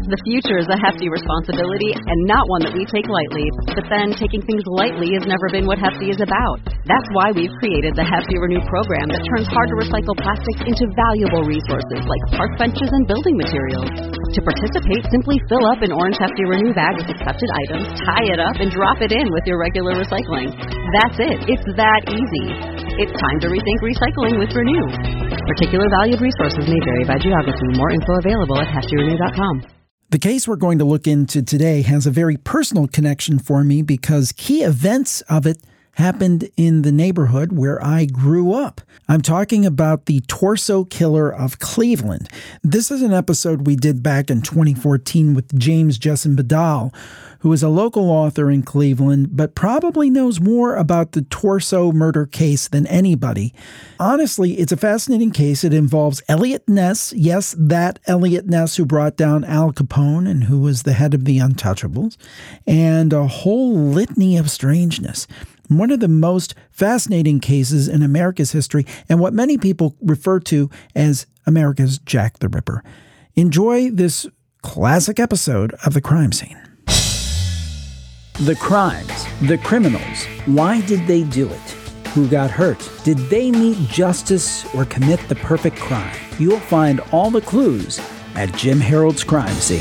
The future is a hefty responsibility and not one that we take lightly. But then, taking things lightly has never been what Hefty is about. That's why we've created the Hefty Renew program that turns hard-to-recycle plastics into valuable resources like park benches and building materials. To participate, simply fill up an orange Hefty Renew bag with accepted items, tie it up, and drop it in with your regular recycling. That's it. It's that easy. It's time to rethink recycling with Renew. Particular valued resources may vary by geography. More info available at heftyrenew.com. The case we're going to look into today has a very personal connection for me because key events of it happened in the neighborhood where I grew up. I'm talking about the Torso Killer of Cleveland. This is an episode we did back in 2014 with James Jesson Badal, who is a local author in Cleveland, but probably knows more about the Torso murder case than anybody. Honestly, it's a fascinating case. It involves Eliot Ness, yes, that Eliot Ness who brought down Al Capone and who was the head of the Untouchables, and a whole litany of strangeness. One of the most fascinating cases in America's history and what many people refer to as America's Jack the Ripper. Enjoy this classic episode of The Crime Scene. The crimes, the criminals, why did they do it? Who got hurt? Did they meet justice or commit the perfect crime? You'll find all the clues at Jim Harold's Crime Scene.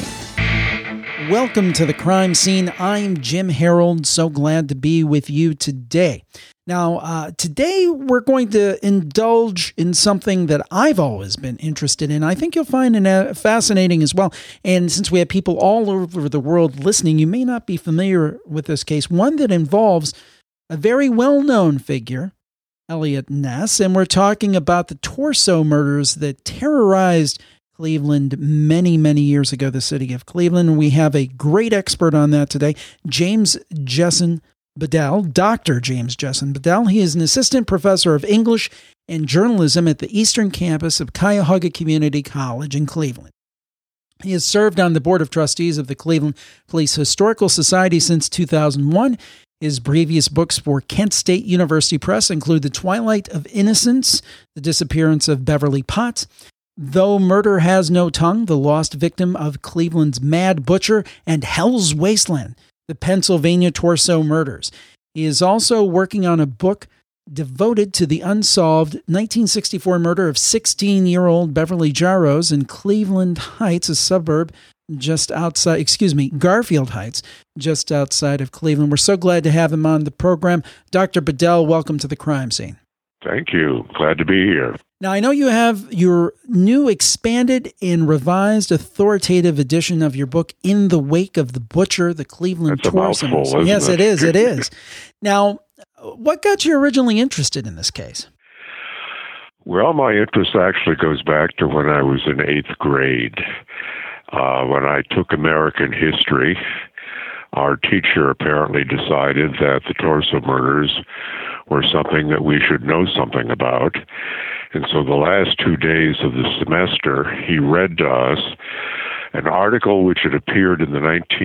Welcome to The Crime Scene. I'm Jim Harold. So glad to be with you today. Now, today we're going to indulge in something that I've always been interested in. I think you'll find it fascinating as well. And since we have people all over the world listening, you may not be familiar with this case, one that involves a very well-known figure, Eliot Ness, and we're talking about the Torso murders that terrorized Cleveland many, many years ago, the city of Cleveland. We have a great expert on that today, James Jesson Badal, Dr. James Jesson Badal. He is an assistant professor of English and journalism at the Eastern Campus of Cuyahoga Community College in Cleveland. He has served on the Board of Trustees of the Cleveland Police Historical Society since 2001. His previous books for Kent State University Press include The Twilight of Innocence, The Disappearance of Beverly Potts, Though Murder Has No Tongue, The Lost Victim of Cleveland's Mad Butcher, and Hell's Wasteland, The Pennsylvania Torso Murders. He is also working on a book devoted to the unsolved 1964 murder of 16-year-old Beverly Jarrows in Cleveland Heights, a suburb just outside, Garfield Heights, just outside of Cleveland. We're so glad to have him on the program. Dr. Badal, welcome to The Crime Scene. Thank you. Glad to be here. Now, I know you have your new expanded and revised authoritative edition of your book, In the Wake of the Butcher, the Cleveland Torso. Yes, it is. It is. Now, what got you originally interested in this case? Well, my interest actually goes back to when I was in 8th grade. When I took American history, our teacher apparently decided that the Torso murders were something that we should know something about. And so the last 2 days of the semester, he read to us an article which had appeared in the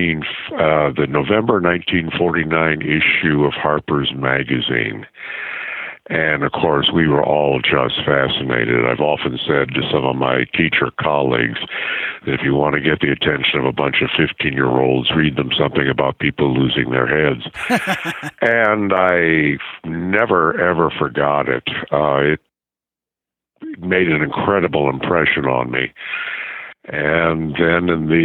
November 1949 issue of Harper's Magazine. And, of course, we were all just fascinated. I've often said to some of my teacher colleagues that if you want to get the attention of a bunch of 15-year-olds, read them something about people losing their heads. And I never, ever forgot it. It made an incredible impression on me. And then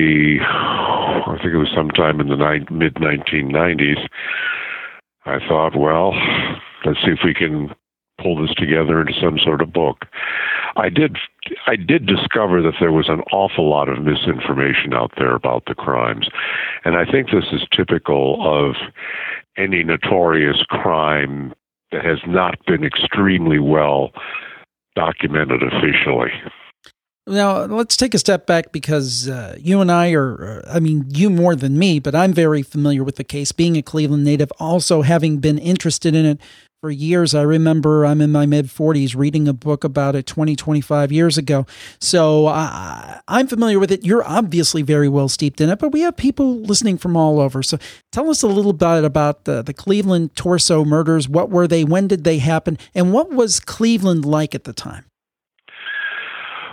I think it was sometime in the mid-1990s, I thought, well, let's see if we can pull this together into some sort of book. I did discover that there was an awful lot of misinformation out there about the crimes. And I think this is typical of any notorious crime that has not been extremely well documented officially. Now, let's take a step back because you and I you more than me, but I'm very familiar with the case, being a Cleveland native, also having been interested in it for years. I remember I'm in my mid-40s reading a book about it 25 years ago. So I'm familiar with it. You're obviously very well steeped in it, but we have people listening from all over. So tell us a little bit about the Cleveland Torso murders. What were they? When did they happen? And what was Cleveland like at the time?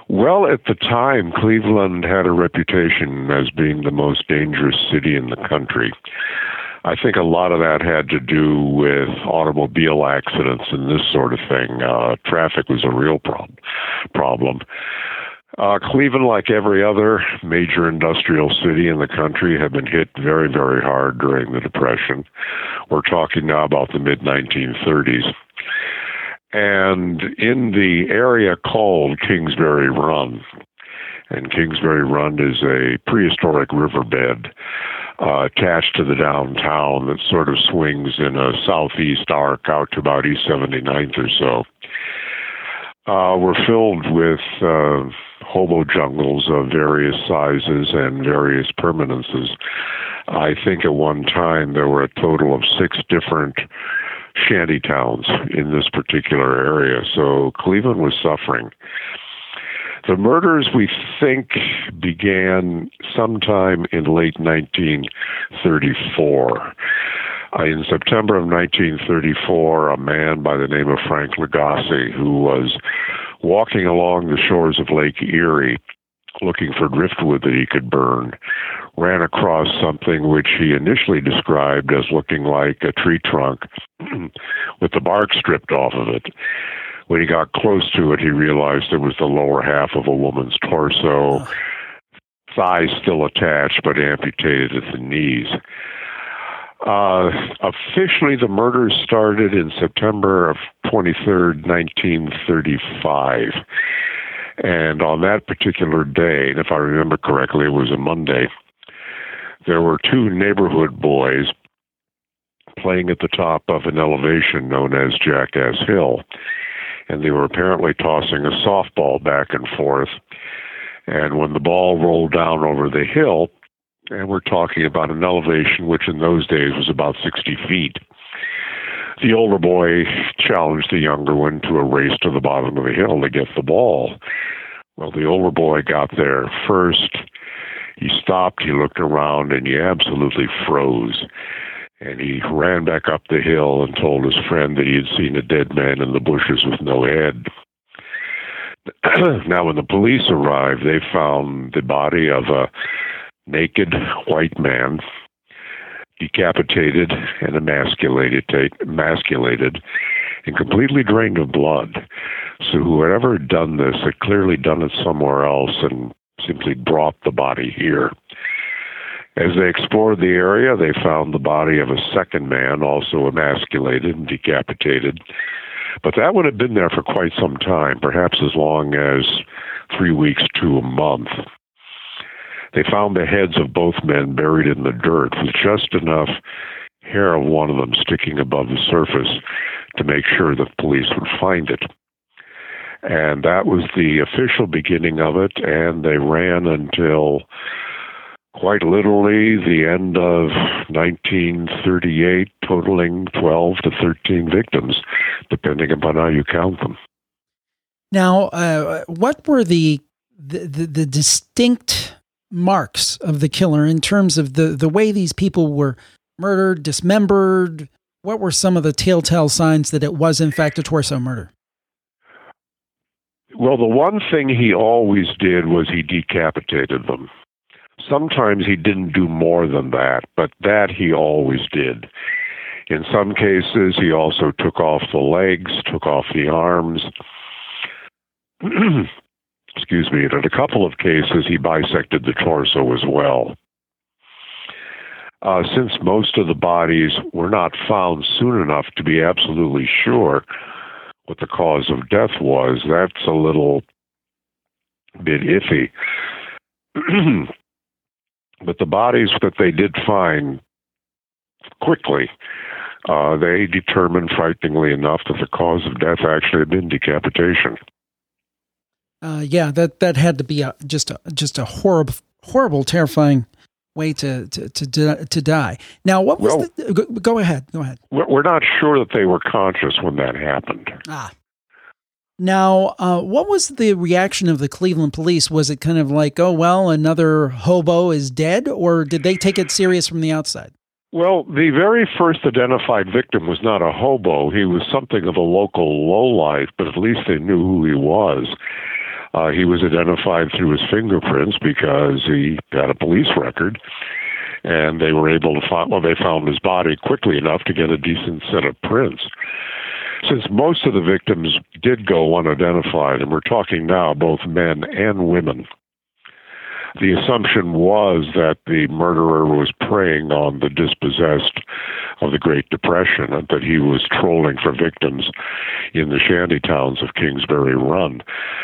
Well, at the time, Cleveland had a reputation as being the most dangerous city in the country. I think a lot of that had to do with automobile accidents and this sort of thing. Traffic was a real problem. Cleveland, like every other major industrial city in the country, had been hit very, very hard during the Depression. We're talking now about the mid-1930s. And in the area called Kingsbury Run, and Kingsbury Run is a prehistoric riverbed attached to the downtown that sort of swings in a southeast arc out to about East 79th or so. We're filled with hobo jungles of various sizes and various permanences. I think at one time there were a total of 6 different shanty towns in this particular area, so Cleveland was suffering. The murders, we think, began sometime in late 1934. In September of 1934, a man by the name of Frank Lagasse, who was walking along the shores of Lake Erie looking for driftwood that he could burn, ran across something which he initially described as looking like a tree trunk with the bark stripped off of it. When he got close to it, he realized it was the lower half of a woman's torso, thighs still attached but amputated at the knees. Officially, the murders started in September of 23rd, 1935. And on that particular day, and if I remember correctly, it was a Monday, there were 2 neighborhood boys playing at the top of an elevation known as Jackass Hill. And they were apparently tossing a softball back and forth. And when the ball rolled down over the hill, and we're talking about an elevation which in those days was about 60 feet, the older boy challenged the younger one to a race to the bottom of the hill to get the ball. Well, the older boy got there first. He stopped, he looked around, and he absolutely froze. And he ran back up the hill and told his friend that he had seen a dead man in the bushes with no head. Now, when the police arrived, they found the body of a naked white man, decapitated and emasculated and completely drained of blood. So whoever had done this had clearly done it somewhere else and simply brought the body here. As they explored the area, they found the body of a second man, also emasculated and decapitated. But that would have been there for quite some time, perhaps as long as 3 weeks to a month. They found the heads of both men buried in the dirt with just enough hair of one of them sticking above the surface to make sure that police would find it. And that was the official beginning of it, and they ran until quite literally the end of 1938, totaling 12 to 13 victims, depending upon how you count them. Now, what were the distinct marks of the killer in terms of the way these people were murdered, dismembered? What were some of the telltale signs that it was, in fact, a torso murder? Well, the one thing he always did was he decapitated them. Sometimes he didn't do more than that, but that he always did. In some cases, he also took off the legs, took off the arms. Excuse me. And in a couple of cases, he bisected the torso as well. Since most of the bodies were not found soon enough to be absolutely sure what the cause of death was, that's a little bit iffy. But the bodies that they did find quickly, they determined, frighteningly enough, that the cause of death actually had been decapitation. Yeah, that had to be just a horrible, terrifying way to die. Now, what was go ahead. We're not sure that they were conscious when that happened. Now, what was the reaction of the Cleveland police? Was it kind of like, oh, well, another hobo is dead, or did they take it serious from the outside? Well, the very first identified victim was not a hobo. He was something of a local lowlife, but at least they knew who he was. He was identified through his fingerprints because he had a police record, and they were able to find, they found his body quickly enough to get a decent set of prints. Since most of the victims did go unidentified, and we're talking now both men and women, the assumption was that the murderer was preying on the dispossessed of the Great Depression and that he was trolling for victims in the shanty towns of Kingsbury Run.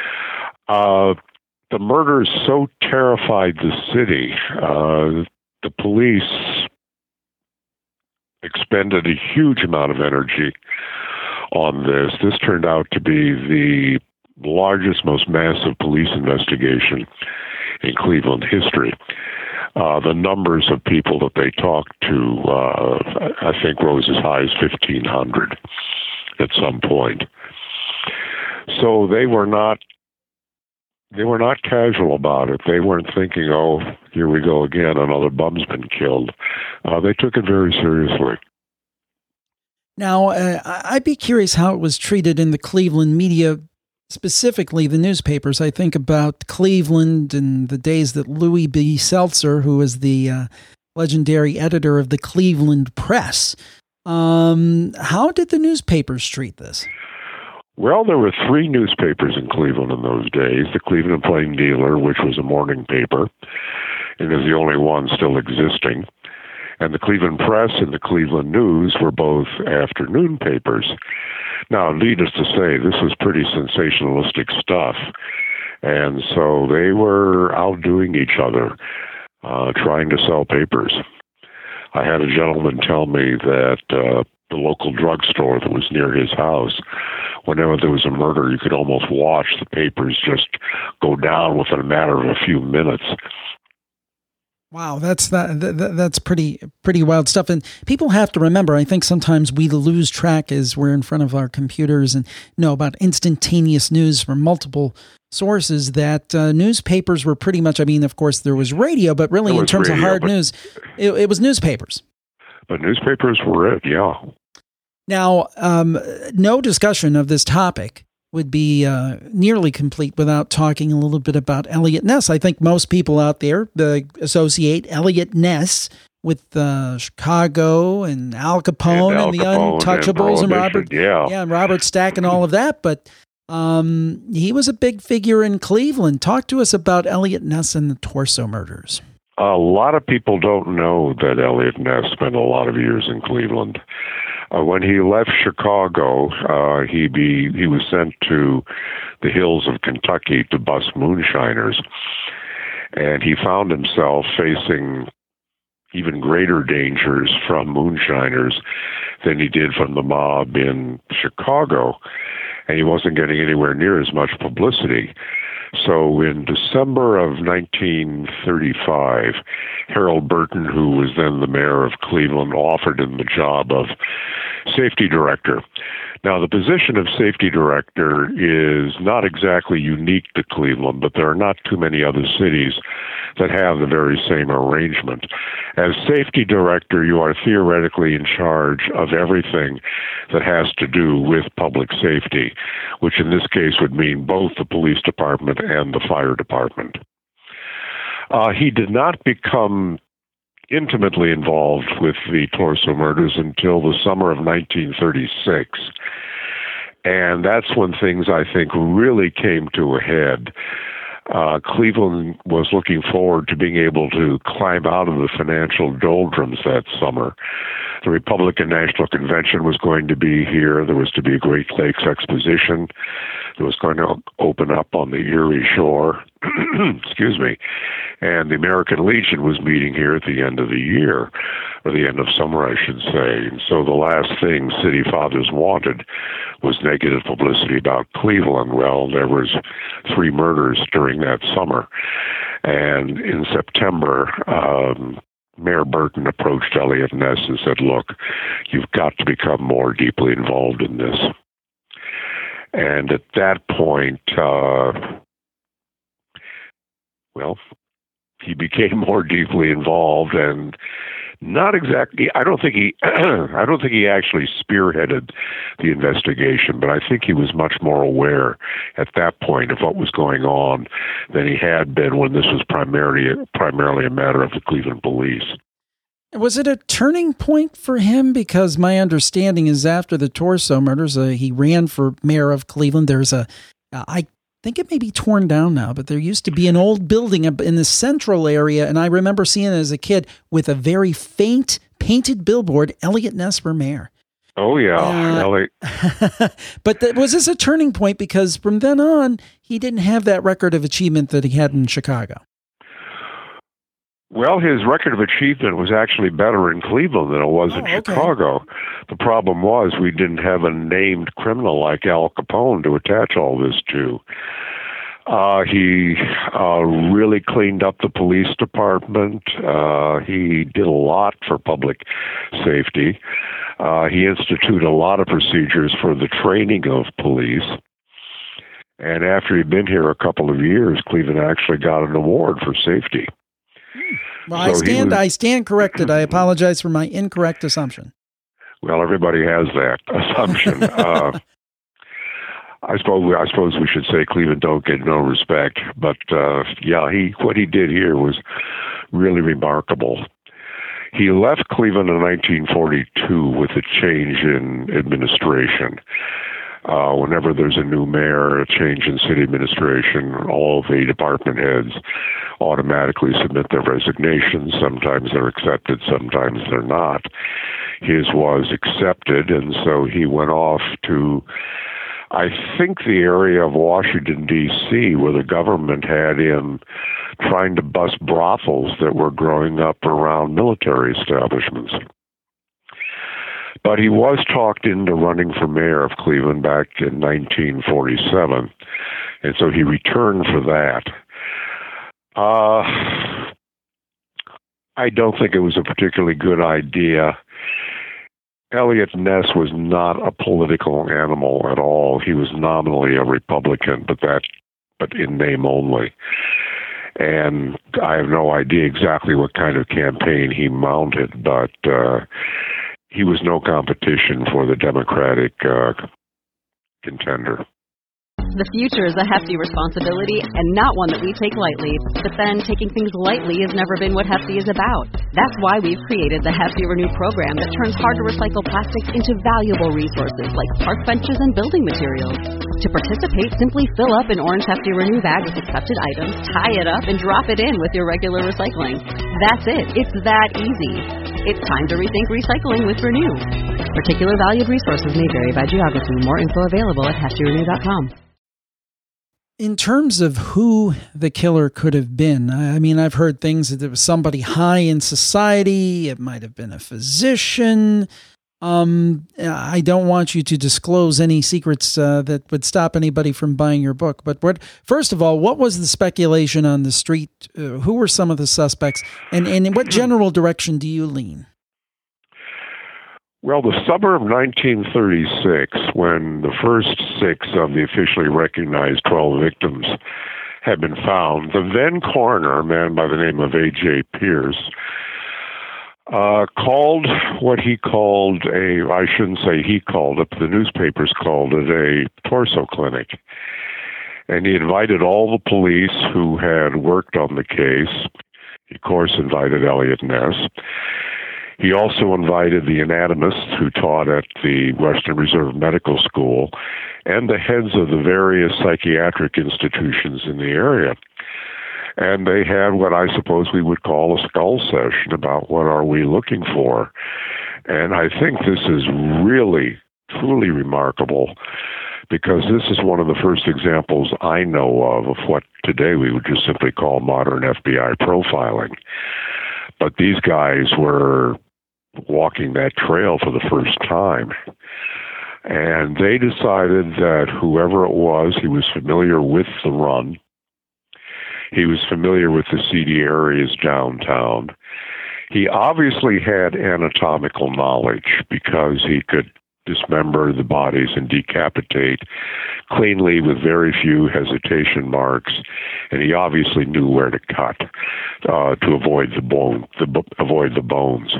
The murders so terrified the city, the police expended a huge amount of energy on this. This turned out to be the largest, most massive police investigation in Cleveland history. The numbers of people that they talked to, I think, rose as high as 1,500 at some point. So they were not casual about it. They weren't thinking, oh, here we go again, another bum's been killed. They took it very seriously. Now, I'd be curious how it was treated in the Cleveland media, specifically the newspapers. I think about Cleveland and the days that Louis B. Seltzer, who was the legendary editor of the Cleveland Press, how did the newspapers treat this? Well, there were 3 newspapers in Cleveland in those days. The Cleveland Plain Dealer, which was a morning paper, and is the only one still existing. And the Cleveland Press and the Cleveland News were both afternoon papers. Now, needless to say, this was pretty sensationalistic stuff. And so they were outdoing each other, trying to sell papers. I had a gentleman tell me that the local drugstore that was near his house, whenever there was a murder, you could almost watch the papers just go down within a matter of a few minutes. Wow, that's pretty wild stuff. And people have to remember, I think sometimes we lose track as we're in front of our computers and know about instantaneous news from multiple sources, that newspapers were pretty much, I mean, of course, there was radio, but really in terms of hard news, it was newspapers. But newspapers were it, yeah. Now, no discussion of this topic would be nearly complete without talking a little bit about Eliot Ness. I think most people out there associate Eliot Ness with Chicago and Al Capone and the Untouchables and Robert, and Robert Stack and all of that. But he was a big figure in Cleveland. Talk to us about Eliot Ness and the Torso murders. A lot of people don't know that Eliot Ness spent a lot of years in Cleveland. When he left Chicago, he was sent to the hills of Kentucky to bust moonshiners, and he found himself facing even greater dangers from moonshiners than he did from the mob in Chicago, and he wasn't getting anywhere near as much publicity. So in December of 1935, Harold Burton, who was then the mayor of Cleveland, offered him the job of safety director. Now, the position of safety director is not exactly unique to Cleveland, but there are not too many other cities that have the very same arrangement. As safety director, you are theoretically in charge of everything that has to do with public safety, which in this case would mean both the police department and the fire department. He did not become intimately involved with the Torso murders until the summer of 1936. And that's when things, I think, really came to a head. Cleveland was looking forward to being able to climb out of the financial doldrums that summer. The Republican National Convention was going to be here. There was to be a Great Lakes Exposition that was going to open up on the Erie Shore. Excuse me. And the American Legion was meeting here at the end of the year, or the end of summer, I should say. And so the last thing city fathers wanted was negative publicity about Cleveland. Well, there was 3 murders during that summer. And in September, Mayor Burton approached Eliot Ness and said, look, you've got to become more deeply involved in this. And at that point, he became more deeply involved, and Not exactly. I don't think he. I don't think he actually spearheaded the investigation, but I think he was much more aware at that point of what was going on than he had been when this was primarily a matter of the Cleveland police. Was it a turning point for him? Because my understanding is after the Torso murders, he ran for mayor of Cleveland. There's I think it may be torn down now, but there used to be an old building in the central area, and I remember seeing it as a kid with a very faint painted billboard, Eliot Ness for mayor. Oh, yeah. Eliot. But was this a turning point? Because from then on, he didn't have that record of achievement that he had in Chicago. Well, his record of achievement was actually better in Cleveland than it was in Chicago. The problem was we didn't have a named criminal like Al Capone to attach all this to. He really cleaned up the police department. He did a lot for public safety. He instituted a lot of procedures for the training of police. And after he'd been here a couple of years, Cleveland actually got an award for safety. Well, so I stand corrected. I apologize for my incorrect assumption. Well, everybody has that assumption. I suppose we should say Cleveland don't get no respect, but what he did here was really remarkable. He left Cleveland in 1942 with a change in administration. Whenever there's a new mayor, a change in city administration, all the department heads automatically submit their resignations. Sometimes they're accepted, sometimes they're not. His was accepted, and so he went off to, I think, the area of Washington, D.C., where the government had him trying to bust brothels that were growing up around military establishments. But he was talked into running for mayor of Cleveland back in 1947, and so he returned for that. I don't think it was a particularly good idea. Eliot Ness was not a political animal at all. He was nominally a Republican, but in name only. And I have no idea exactly what kind of campaign he mounted, but he was no competition for the Democratic contender. The future is a hefty responsibility and not one that we take lightly. But then taking things lightly has never been what Hefty is about. That's why we've created the Hefty Renew program that turns hard-to-recycle plastics into valuable resources like park benches and building materials. To participate, simply fill up an orange Hefty Renew bag with accepted items, tie it up, and drop it in with your regular recycling. That's it. It's that easy. It's time to rethink recycling with Renew. Particular valued resources may vary by geography. More info available at heftyrenew.com. In terms of who the killer could have been, I mean, I've heard things that it was somebody high in society. It might have been a physician. I don't want you to disclose any secrets that would stop anybody from buying your book. But first of all, what was the speculation on the street? Who were some of the suspects? And in what general direction do you lean? Well, the summer of 1936, when the first 6 of the officially recognized 12 victims had been found, the then coroner, a man by the name of A.J. Pierce, called what he called I shouldn't say he called it, but the newspapers called it a torso clinic. And he invited all the police who had worked on the case. He, of course, invited Eliot Ness. He also invited the anatomists who taught at the Western Reserve Medical School and the heads of the various psychiatric institutions in the area. And they had what I suppose we would call a skull session about what are we looking for. And I think this is really, truly remarkable because this is one of the first examples I know of what today we would just simply call modern FBI profiling. But these guys were walking that trail for the first time. And they decided that whoever it was, he was familiar with the run. He was familiar with the seedy areas downtown. He obviously had anatomical knowledge because he could dismember the bodies and decapitate cleanly with very few hesitation marks, and he obviously knew where to cut to avoid the bones.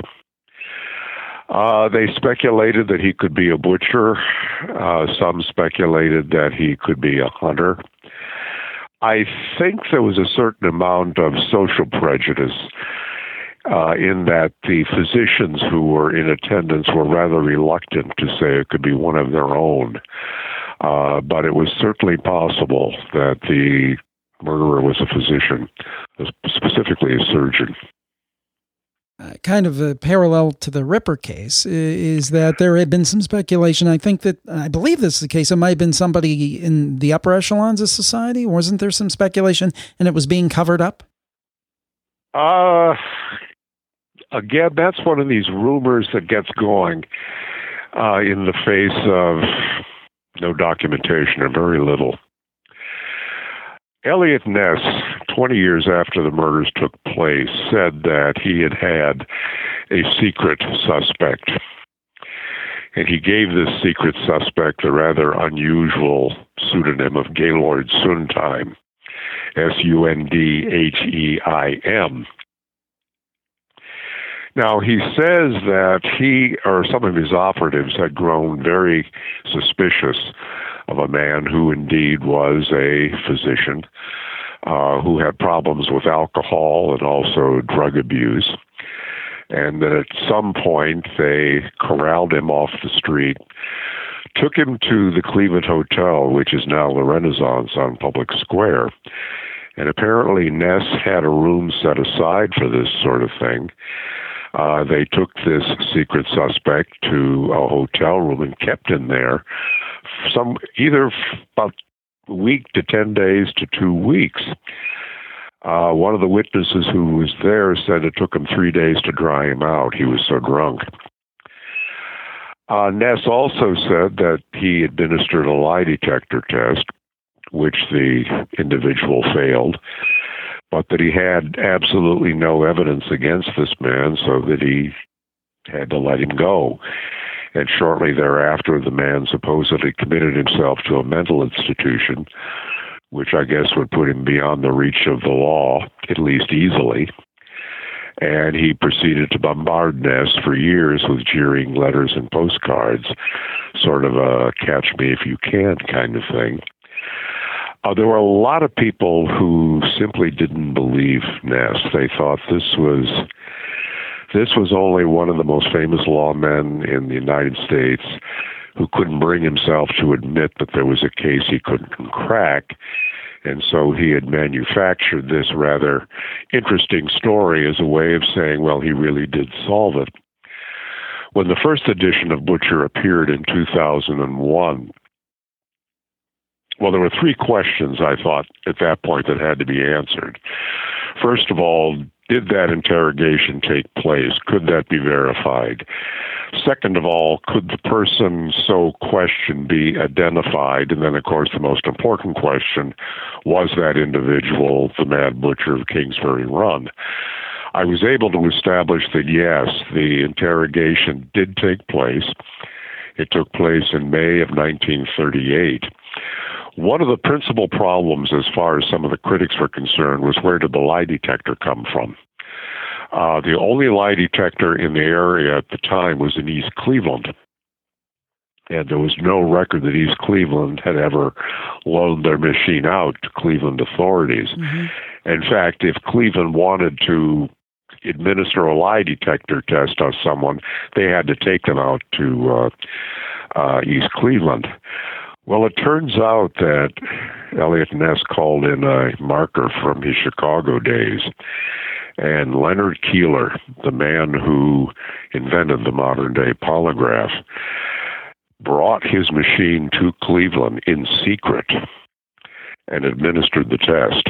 They speculated that he could be a butcher. Some speculated that he could be a hunter. I think there was a certain amount of social prejudice in that the physicians who were in attendance were rather reluctant to say it could be one of their own. But it was certainly possible that the murderer was a physician, specifically a surgeon. Kind of a parallel to the Ripper case is that there had been some speculation. I believe this is the case. It might have been somebody in the upper echelons of society. Wasn't there some speculation and it was being covered up? Again, that's one of these rumors that gets going in the face of no documentation or very little. Eliot Ness, 20 years after the murders took place, said that he had had a secret suspect. And he gave this secret suspect the rather unusual pseudonym of Gaylord Sundheim, Sundheim. Now, he says that he or some of his operatives had grown very suspicious of a man who indeed was a physician, who had problems with alcohol and also drug abuse. And that at some point they corralled him off the street, took him to the Cleveland Hotel, which is now the Renaissance on Public Square. And apparently Ness had a room set aside for this sort of thing. They took this secret suspect to a hotel room and kept him there either about a week to 10 days to 2 weeks. One of the witnesses who was there said it took him 3 days to dry him out. He was so drunk. Ness also said that he administered a lie detector test, which the individual failed, but that he had absolutely no evidence against this man, so that he had to let him go. And shortly thereafter, the man supposedly committed himself to a mental institution, which I guess would put him beyond the reach of the law, at least easily. And he proceeded to bombard Ness for years with jeering letters and postcards, sort of a catch me if you can kind of thing. There were a lot of people who simply didn't believe Ness. They thought this was only one of the most famous lawmen in the United States who couldn't bring himself to admit that there was a case he couldn't crack. And so he had manufactured this rather interesting story as a way of saying, well, he really did solve it. When the first edition of Butcher appeared in 2001, well, there were three questions, I thought, at that point that had to be answered. First of all, did that interrogation take place? Could that be verified? Second of all, could the person so questioned be identified? And then, of course, the most important question, was that individual the Mad Butcher of Kingsbury Run? I was able to establish that, yes, the interrogation did take place. It took place in May of 1938. One of the principal problems, as far as some of the critics were concerned, was where did the lie detector come from? The only lie detector in the area at the time was in East Cleveland. And there was no record that East Cleveland had ever loaned their machine out to Cleveland authorities. Mm-hmm. In fact, if Cleveland wanted to administer a lie detector test on someone, they had to take them out to East Cleveland. Well, it turns out that Eliot Ness called in a marker from his Chicago days, and Leonard Keeler, the man who invented the modern-day polygraph, brought his machine to Cleveland in secret and administered the test.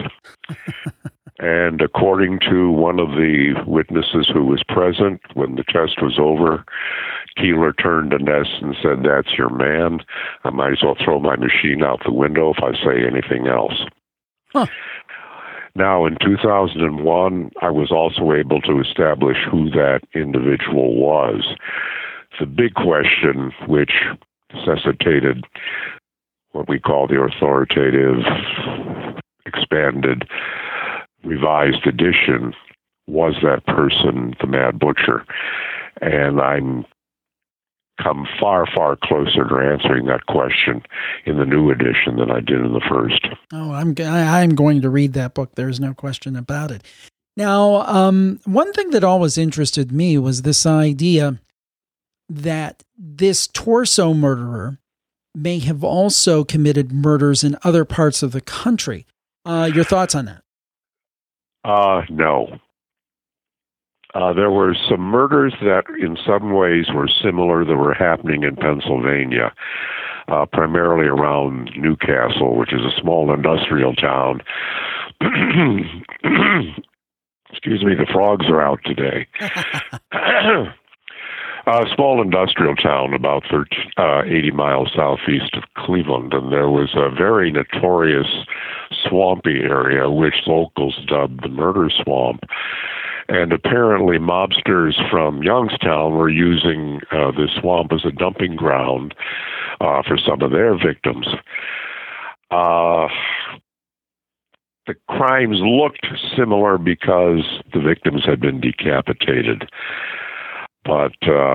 And according to one of the witnesses who was present, when the test was over, Keeler turned to Ness and said, "That's your man. I might as well throw my machine out the window if I say anything else." Huh. Now, in 2001, I was also able to establish who that individual was. the big question, which necessitated what we call the authoritative, expanded, revised edition, was that person the Mad Butcher? And I'm come far, far closer to answering that question in the new edition than I did in the first. Oh, I'm going to read that book. There's no question about it. Now, one thing that always interested me was this idea that this torso murderer may have also committed murders in other parts of the country. Your thoughts on that? No. There were some murders that in some ways were similar that were happening in Pennsylvania, primarily around Newcastle, which is a small industrial town. Excuse me, the frogs are out today. A small industrial town about 80 miles southeast of Cleveland, and there was a very notorious swampy area, which locals dubbed the Murder Swamp. And apparently mobsters from Youngstown were using this swamp as a dumping ground for some of their victims. The crimes looked similar because the victims had been decapitated. But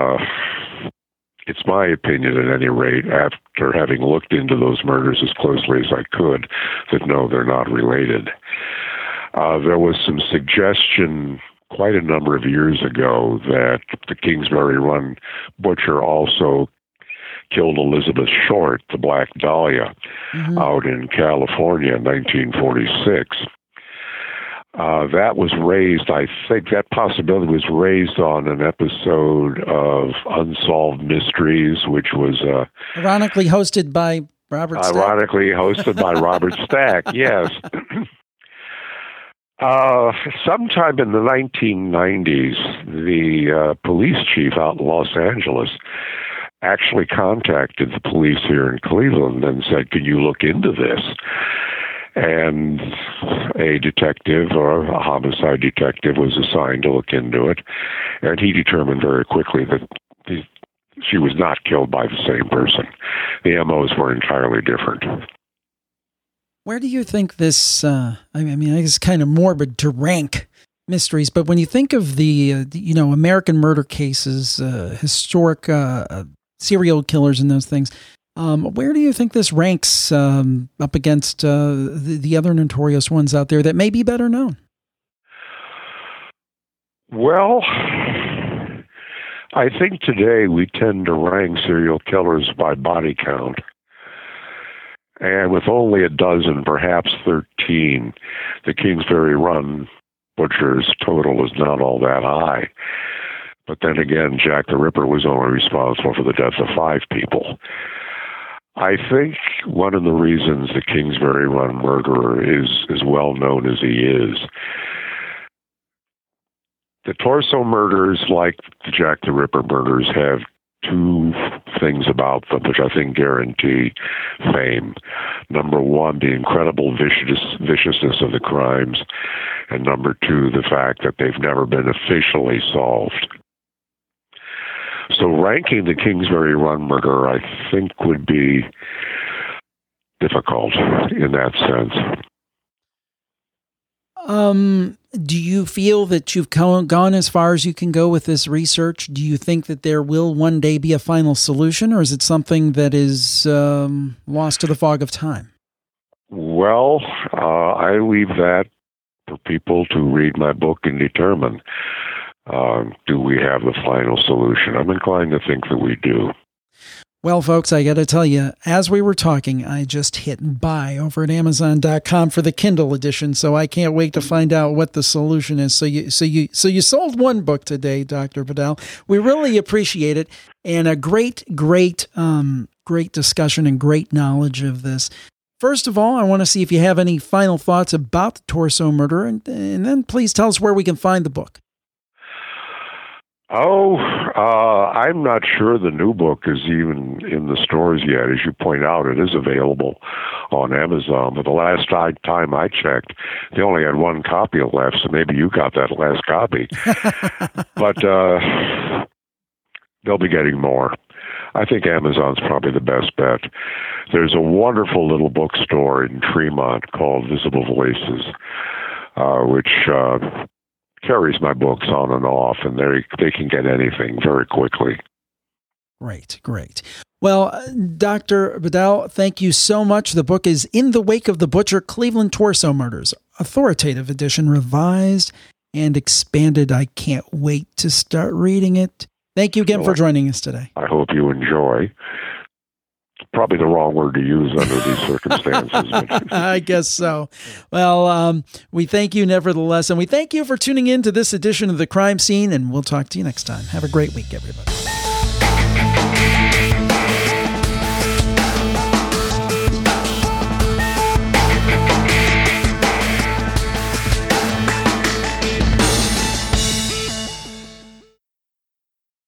it's my opinion, at any rate, after having looked into those murders as closely as I could, that no, they're not related. There was some suggestion quite a number of years ago that the Kingsbury Run butcher also killed Elizabeth Short, the Black Dahlia, out in California in 1946. That was raised, I think that possibility was raised on an episode of Unsolved Mysteries, which was ironically hosted by Robert Stack. Ironically hosted by Robert Stack, yes. Sometime in the 1990s, the police chief out in Los Angeles actually contacted the police here in Cleveland and said, "Can you look into this?" And a detective, or a homicide detective, was assigned to look into it, and he determined very quickly that she was not killed by the same person. The MOs were entirely different. Where do you think this, I mean, it's kind of morbid to rank mysteries, but when you think of the American murder cases, historic serial killers and those things, where do you think this ranks up against the other notorious ones out there that may be better known? Well, I think today we tend to rank serial killers by body count. And with only a dozen, perhaps 13, the Kingsbury Run butchers total is not all that high. But then again, Jack the Ripper was only responsible for the deaths of 5 people. I think one of the reasons the Kingsbury Run murderer is as well known as he is, the torso murders, like the Jack the Ripper murders, have 2 things about them which I think guarantee fame. Number 1, the incredible viciousness of the crimes, and number 2, the fact that they've never been officially solved. So ranking the Kingsbury Run murder, I think, would be difficult in that sense. Do you feel that you've gone as far as you can go with this research? Do you think that there will one day be a final solution, or is it something that is lost to the fog of time? Well, I leave that for people to read my book and determine. Do we have the final solution? I'm inclined to think that we do. Well, folks, I got to tell you, as we were talking, I just hit buy over at Amazon.com for the Kindle edition, so I can't wait to find out what the solution is. So you sold one book today, Dr. Bedell. We really appreciate it, and a great discussion and great knowledge of this. First of all, I want to see if you have any final thoughts about the torso murder, and then please tell us where we can find the book. I'm not sure the new book is even in the stores yet. As you point out, it is available on Amazon. But the last time I checked, they only had 1 copy left, so maybe you got that last copy. But they'll be getting more. I think Amazon's probably the best bet. There's a wonderful little bookstore in Tremont called Visible Voices, which carries my books on and off, and they can get anything very quickly. Great. Well, Dr. Bedell, thank you so much. The book is In the Wake of the Butcher, Cleveland Torso Murders, authoritative edition, revised and expanded. I can't wait to start reading it. Thank you again for joining us today. I hope you enjoy. Probably the wrong word to use under these circumstances. I guess so. Well, we thank you nevertheless, and we thank you for tuning in to this edition of The Crime Scene, and we'll talk to you next time. Have a great week, everybody.